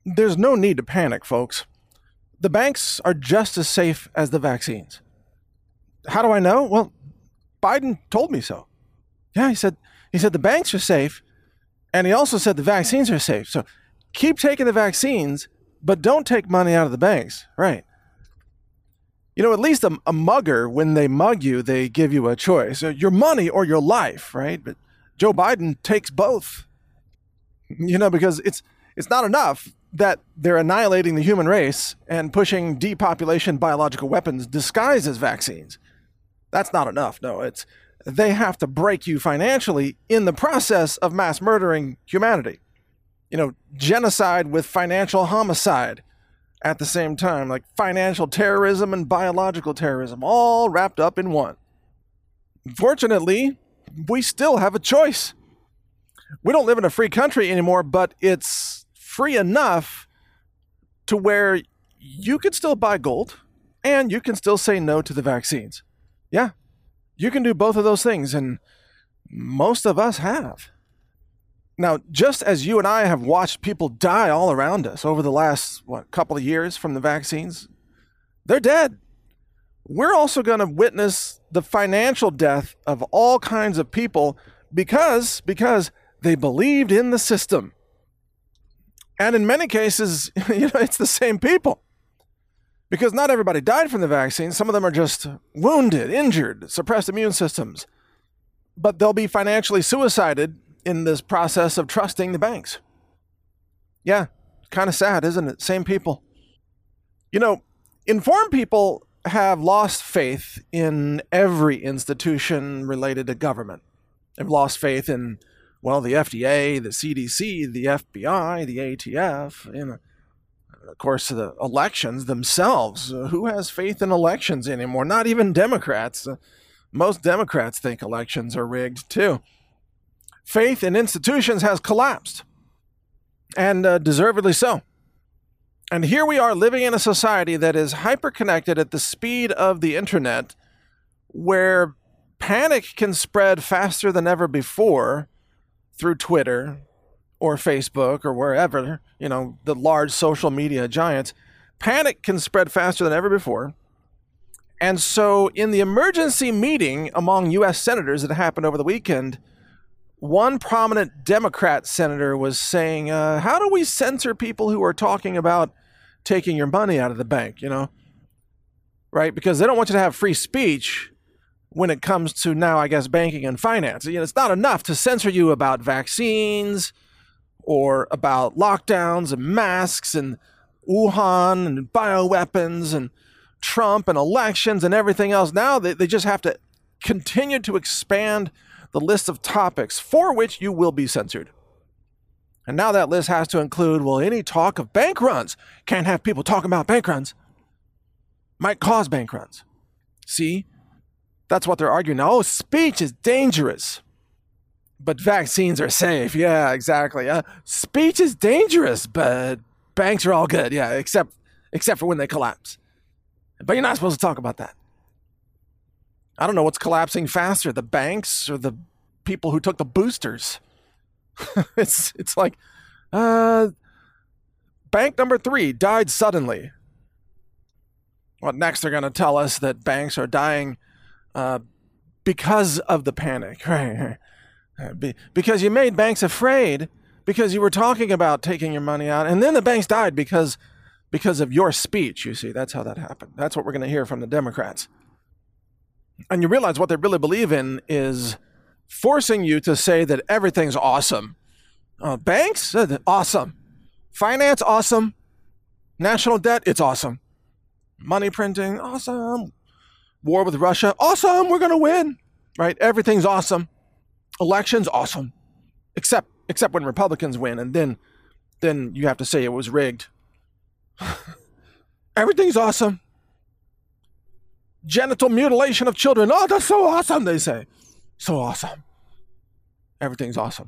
There's no need to panic, folks. The banks are just as safe as the vaccines. How do I know? Well, Biden told me so. Yeah, he said the banks are safe, and he also said the vaccines are safe. So keep taking the vaccines, but don't take money out of the banks. Right. At least a mugger, when they mug you, they give you a choice. Your money or your life, right? But Joe Biden takes both. Because it's not enough that they're annihilating the human race and pushing depopulation biological weapons disguised as vaccines. That's not enough. No, they have to break you financially in the process of mass murdering humanity. Genocide with financial homicide at the same time, like financial terrorism and biological terrorism, all wrapped up in one. Fortunately, we still have a choice. We don't live in a free country anymore, but it's free enough to where you could still buy gold and you can still say no to the vaccines. Yeah, you can do both of those things, and most of us have. Now, just as you and I have watched people die all around us over the last, couple of years from the vaccines, they're dead. We're also going to witness the financial death of all kinds of people because they believed in the system. And in many cases, it's the same people. Because not everybody died from the vaccine. Some of them are just wounded, injured, suppressed immune systems. But they'll be financially suicided in this process of trusting the banks. Yeah, kind of sad, isn't it? Same people. Informed people have lost faith in every institution related to government. They've lost faith in, the FDA, the CDC, the FBI, the ATF, of course, the elections themselves. Who has faith in elections anymore? Not even Democrats. Most Democrats think elections are rigged, too. Faith in institutions has collapsed, and deservedly so. And here we are living in a society that is hyper-connected at the speed of the internet, where panic can spread faster than ever before through Twitter or Facebook or wherever, the large social media giants. Panic can spread faster than ever before. And so in the emergency meeting among U.S. senators that happened over the weekend, one prominent Democrat senator was saying, how do we censor people who are talking about taking your money out of the bank, right? Because they don't want you to have free speech when it comes to now, I guess, banking and finance. It's not enough to censor you about vaccines or about lockdowns and masks and Wuhan and bioweapons and Trump and elections and everything else. Now they just have to continue to expand the list of topics for which you will be censored. And now that list has to include, any talk of bank runs. Can't have people talking about bank runs. Might cause bank runs. See? That's what they're arguing now. Oh, speech is dangerous, but vaccines are safe. Yeah, exactly. Speech is dangerous, but banks are all good. Yeah, except for when they collapse. But you're not supposed to talk about that. I don't know what's collapsing faster, the banks or the people who took the boosters. It's like bank number 3 died suddenly. Next they're going to tell us that banks are dying because of the panic, right? Because you made banks afraid because you were talking about taking your money out, and then the banks died because of your speech. You see, that's how that happened. That's what we're going to hear from the Democrats. And you realize what they really believe in is forcing you to say that everything's awesome. Banks, awesome. Finance, awesome. National debt, it's awesome. Money printing, awesome. War with Russia, awesome. We're going to win, right? Everything's awesome. Elections, awesome. Except when Republicans win, and then you have to say it was rigged. Everything's awesome. Genital mutilation of children. Oh, that's so awesome, they say. So awesome. Everything's awesome.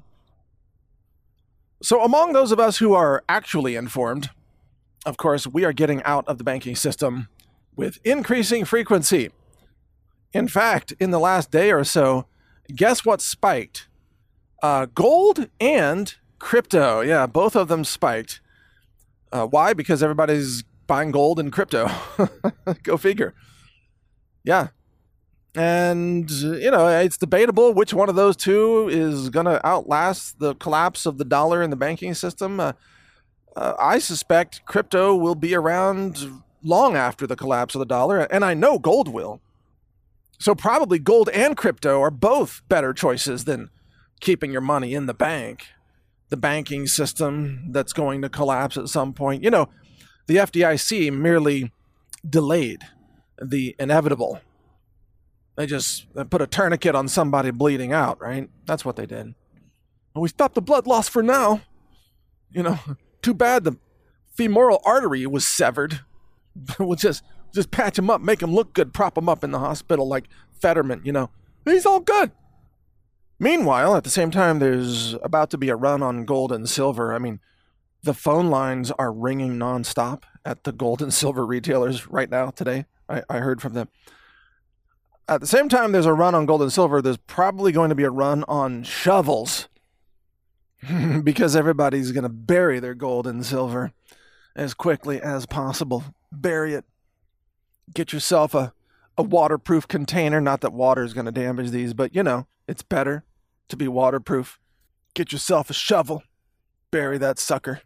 So among those of us who are actually informed, of course, we are getting out of the banking system with increasing frequency. In fact, in the last day or so, guess what spiked? Gold and crypto. Yeah, both of them spiked. Why? Because everybody's buying gold and crypto. Go figure. Yeah. And, it's debatable which one of those two is going to outlast the collapse of the dollar in the banking system. I suspect crypto will be around long after the collapse of the dollar, and I know gold will. So probably gold and crypto are both better choices than keeping your money in the bank. The banking system that's going to collapse at some point. The FDIC merely delayed the inevitable. They just put a tourniquet on somebody bleeding out, right? That's what they did. We stopped the blood loss for now. Too bad the femoral artery was severed. We'll just patch him up, make him look good, prop him up in the hospital like Fetterman, He's all good. Meanwhile, at the same time, there's about to be a run on gold and silver. I mean, the phone lines are ringing nonstop at the gold and silver retailers right now, today. I heard from them. At the same time there's a run on gold and silver, there's probably going to be a run on shovels because everybody's going to bury their gold and silver as quickly as possible. Bury it. Get yourself a waterproof container. Not that water is going to damage these, but it's better to be waterproof. Get yourself a shovel. Bury that sucker.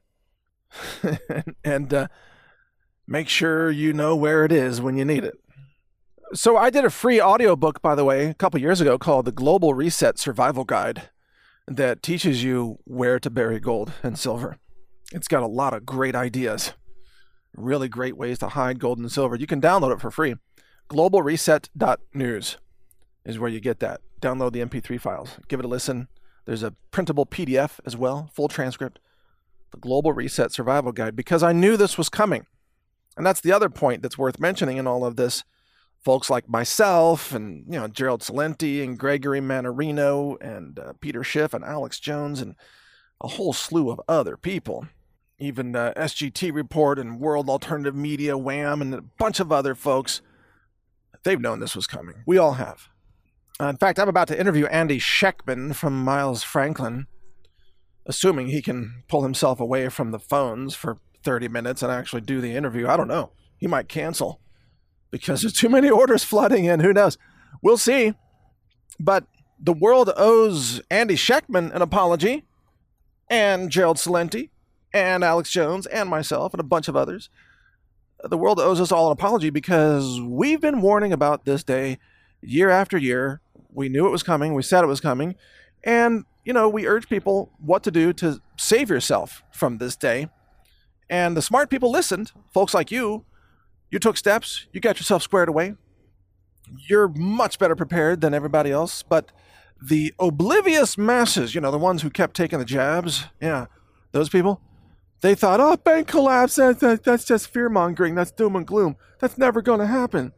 and make sure you know where it is when you need it. So I did a free audiobook, by the way, a couple years ago called The Global Reset Survival Guide that teaches you where to bury gold and silver. It's got a lot of great ideas, really great ways to hide gold and silver. You can download it for free. Globalreset.news is where you get that. Download the MP3 files. Give it a listen. There's a printable PDF as well, full transcript. The Global Reset Survival Guide, because I knew this was coming. And that's the other point that's worth mentioning in all of this. Folks like myself and, Gerald Celente and Gregory Mannarino and Peter Schiff and Alex Jones and a whole slew of other people. Even SGT Report and World Alternative Media, WHAM, and a bunch of other folks. They've known this was coming. We all have. In fact, I'm about to interview Andy Schectman from Miles Franklin, assuming he can pull himself away from the phones for 30 minutes and actually do the interview. I don't know. He might cancel because there's too many orders flooding in. Who knows? We'll see. But the world owes Andy Schectman an apology, and Gerald Celente, and Alex Jones, and myself, and a bunch of others. The world owes us all an apology because we've been warning about this day year after year. We knew it was coming. We said it was coming. And, we urge people what to do to save yourself from this day. And the smart people listened. Folks like you took steps. You got yourself squared away. You're much better prepared than everybody else. But the oblivious masses, the ones who kept taking the jabs, those people, they thought, bank collapse, that's just fear-mongering. That's doom and gloom. That's never going to happen.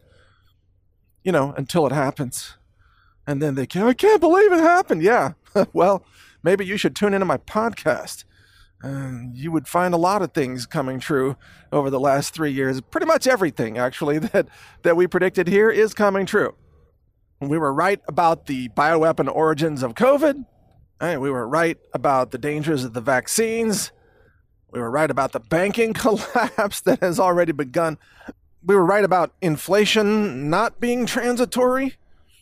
Until it happens. And then I can't believe it happened. Yeah. Well, maybe you should tune into my podcast. You would find a lot of things coming true over the last 3 years. Pretty much everything, actually, that we predicted here is coming true. We were right about the bioweapon origins of COVID. We were right about the dangers of the vaccines. We were right about the banking collapse that has already begun. We were right about inflation not being transitory.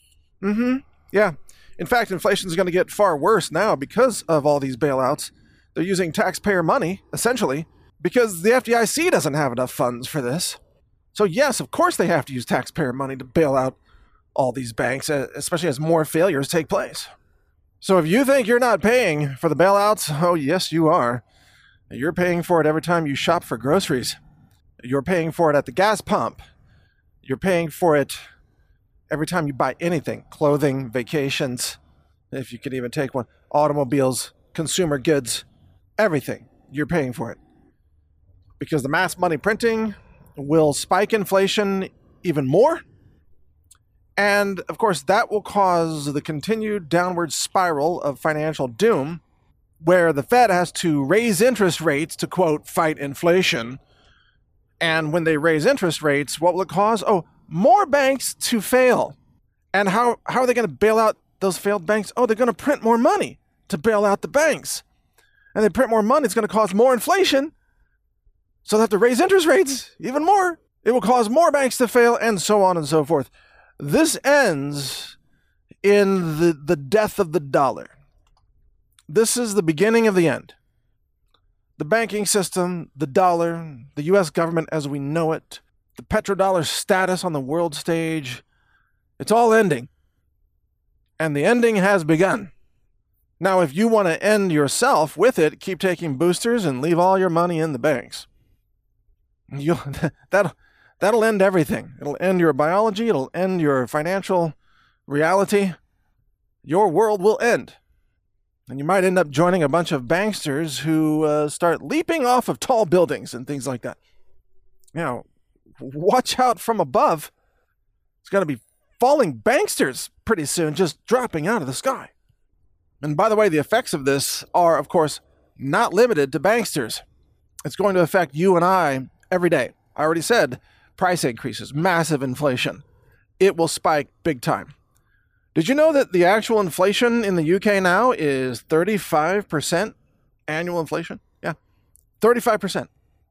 Yeah. In fact, inflation is going to get far worse now because of all these bailouts. They're using taxpayer money, essentially, because the FDIC doesn't have enough funds for this. So yes, of course they have to use taxpayer money to bail out all these banks, especially as more failures take place. So if you think you're not paying for the bailouts, oh yes, you are. You're paying for it every time you shop for groceries. You're paying for it at the gas pump. You're paying for it every time you buy anything, clothing, vacations, if you could even take one, automobiles, consumer goods, everything. You're paying for it. Because the mass money printing will spike inflation even more. And of course, that will cause the continued downward spiral of financial doom, where the Fed has to raise interest rates to, quote, fight inflation. And when they raise interest rates, what will it cause? Oh, more banks to fail. And how are they going to bail out those failed banks? Oh, they're going to print more money to bail out the banks. And they print more money, it's going to cause more inflation. So they have to raise interest rates even more. It will cause more banks to fail, and so on and so forth. This ends in the death of the dollar. This is the beginning of the end. The banking system, the dollar, the U.S. government as we know it, the petrodollar status on the world stage, it's all ending. And the ending has begun. Now, if you want to end yourself with it, keep taking boosters and leave all your money in the banks. That'll end everything. It'll end your biology. It'll end your financial reality. Your world will end. And you might end up joining a bunch of banksters who start leaping off of tall buildings and things like that. You know, watch out from above. It's going to be falling banksters pretty soon, just dropping out of the sky. And by the way, the effects of this are, of course, not limited to banksters. It's going to affect you and I every day. I already said price increases, massive inflation. It will spike big time. Did you know that the actual inflation in the UK now is 35% annual inflation? Yeah, 35%.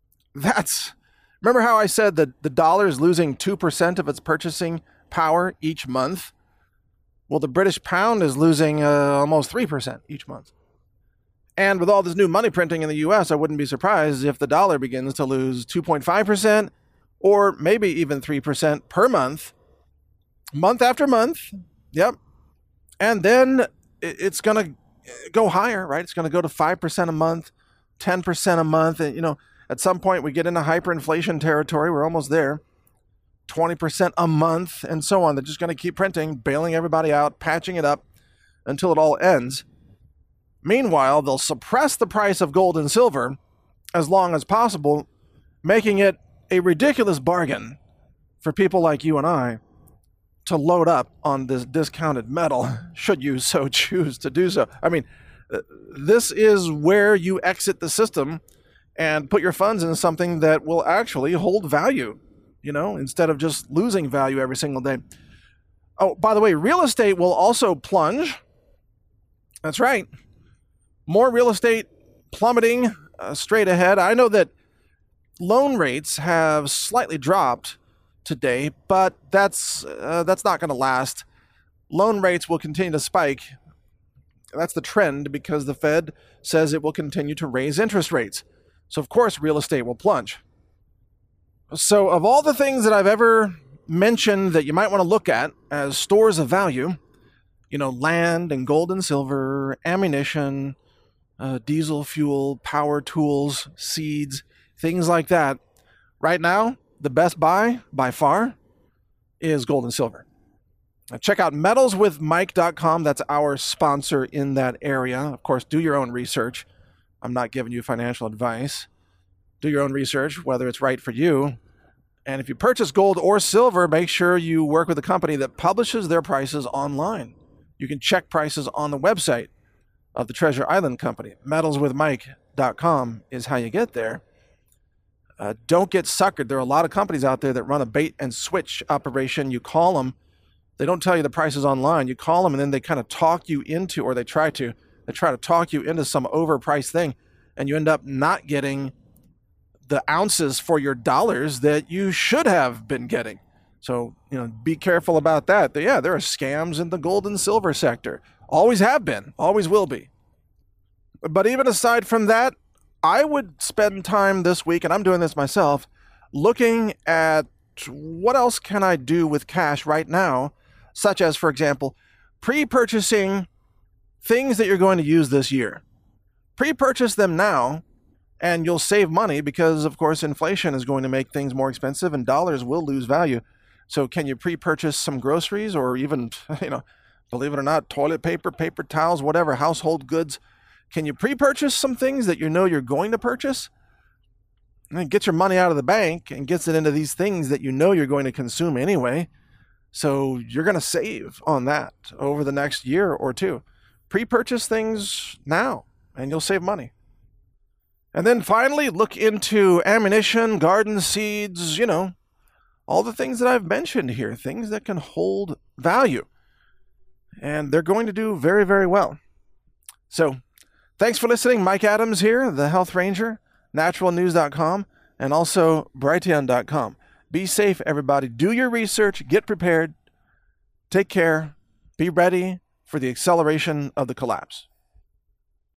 Remember how I said that the dollar is losing 2% of its purchasing power each month? Well, the British pound is losing almost 3% each month. And with all this new money printing in the US, I wouldn't be surprised if the dollar begins to lose 2.5% or maybe even 3% per month, month after month. Yep. And then it's going to go higher, right? It's going to go to 5% a month, 10% a month. And, at some point we get into hyperinflation territory. We're almost there. 20% a month and so on. They're just going to keep printing, bailing everybody out, patching it up until it all ends. Meanwhile, they'll suppress the price of gold and silver as long as possible, making it a ridiculous bargain for people like you and I to load up on this discounted metal, should you so choose to do so. I mean, this is where you exit the system and put your funds in something that will actually hold value, instead of just losing value every single day. Oh, by the way, real estate will also plunge. That's right. More real estate plummeting straight ahead. I know that loan rates have slightly dropped today, but that's not going to last. Loan rates will continue to spike. That's the trend because the Fed says it will continue to raise interest rates. So, of course, real estate will plunge. So, of all the things that I've ever mentioned that you might want to look at as stores of value, land and gold and silver, ammunition, diesel fuel, power tools, seeds, things like that. Right now, the best buy, by far, is gold and silver. Now check out metalswithmike.com. That's our sponsor in that area. Of course, do your own research. I'm not giving you financial advice. Do your own research, whether it's right for you. And if you purchase gold or silver, make sure you work with a company that publishes their prices online. You can check prices on the website of the Treasure Island Company. Metalswithmike.com is how you get there. Don't get suckered. There are a lot of companies out there that run a bait and switch operation. You call them. They don't tell you the prices online. You call them and then they kind of talk you into, or they try to talk you into some overpriced thing, and you end up not getting the ounces for your dollars that you should have been getting. So, be careful about that. Yeah, there are scams in the gold and silver sector. Always have been, always will be. But even aside from that, I would spend time this week, and I'm doing this myself, looking at what else can I do with cash right now, such as, for example, pre-purchasing things that you're going to use this year. Pre-purchase them now, and you'll save money because, of course, inflation is going to make things more expensive and dollars will lose value. So can you pre-purchase some groceries or even, believe it or not, toilet paper, paper towels, whatever, household goods? Can you pre-purchase some things that you're going to purchase? And get your money out of the bank and gets it into these things that you're going to consume anyway. So you're going to save on that over the next year or two. Pre-purchase things now and you'll save money. And then finally, look into ammunition, garden seeds, all the things that I've mentioned here, things that can hold value. And they're going to do very, very well. So thanks for listening. Mike Adams here, the Health Ranger, naturalnews.com. and also Brighteon.com. Be safe, everybody. Do your research. Get prepared. Take care. Be ready for the acceleration of the collapse.